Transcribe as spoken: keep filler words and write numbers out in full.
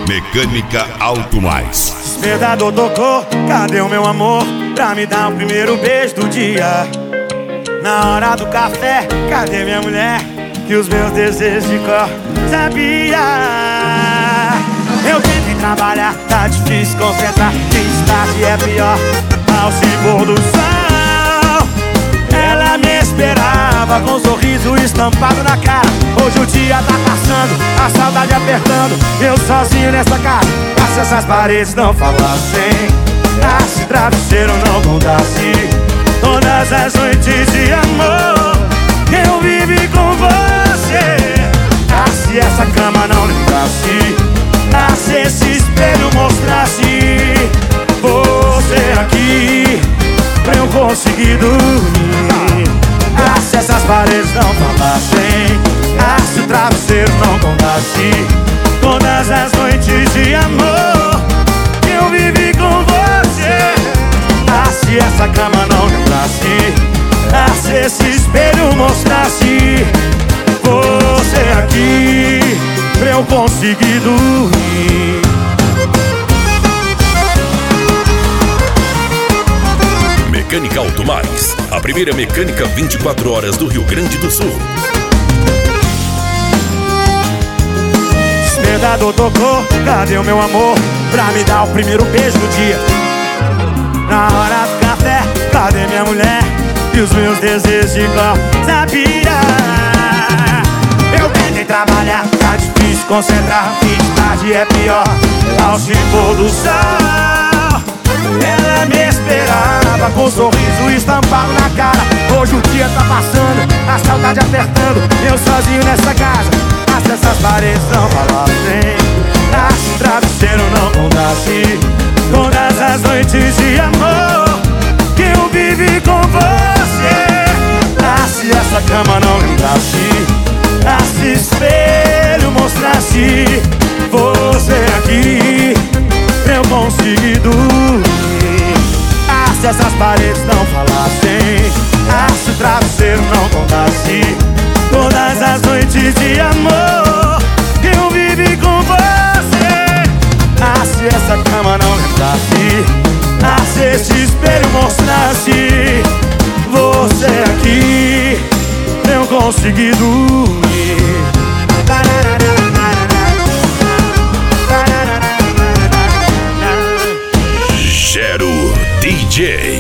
Mecânica Auto Mais. Despertador tocou, cadê o meu amor? Pra me dar o primeiro beijo do dia. Na hora do café, cadê minha mulher? Que os meus desejos de cor sabia. Eu tento ir trabalhar, tá difícil concentrar. Fiz tarde é pior, ao se pôr do sol. Ela me esperava com um sorriso estampado na cara. Hoje o dia tá passando, a saudade apertando. Eu sozinho nessa casa, se essas paredes não falassem, ah, se travesseiro não contasse todas as noites de amor que eu vivi com você. Ah, se essa cama não lembrasse, ah, se esse espelho mostrasse você aqui pra eu conseguir dormir. Ah, se essas paredes não falassem, ah, se o travesseiro não contasse todas as noites de amor que eu vivi com você. Ah, se essa cama não lembrasse, ah, se esse espelho mostrasse você aqui pra eu conseguir dormir. Mecânica Auto Mais, a primeira mecânica vinte e quatro horas do Rio Grande do Sul. Despertador tocou, cadê o meu amor? Pra me dar o primeiro beijo do dia. Na hora do café, cadê minha mulher? E os meus desejos de cor sabia. Eu tentei trabalhar, tá difícil concentrar. Fiz tarde é pior, ao se pôr do sol. Ela me esperava com um sorriso estampado na cara. Hoje o dia tá passando, a saudade apertando. Eu sozinho nessa casa, ah, se essas paredes não falassem, ah, se o travesseiro não contasse todas as noites de amor que eu vivi com você. Ah, se essa cama não lembrasse, ah, se espelho mostrasse você aqui pra eu conseguir dormir. Ah, se essas paredes não falassem, ah, se o travesseiro não contasse todas as noites de amor que eu vivi com você. Ah, se essa cama não lembrasse, ah, se esse espelho mostrasse você aqui pra eu conseguir dormir. Gero D J.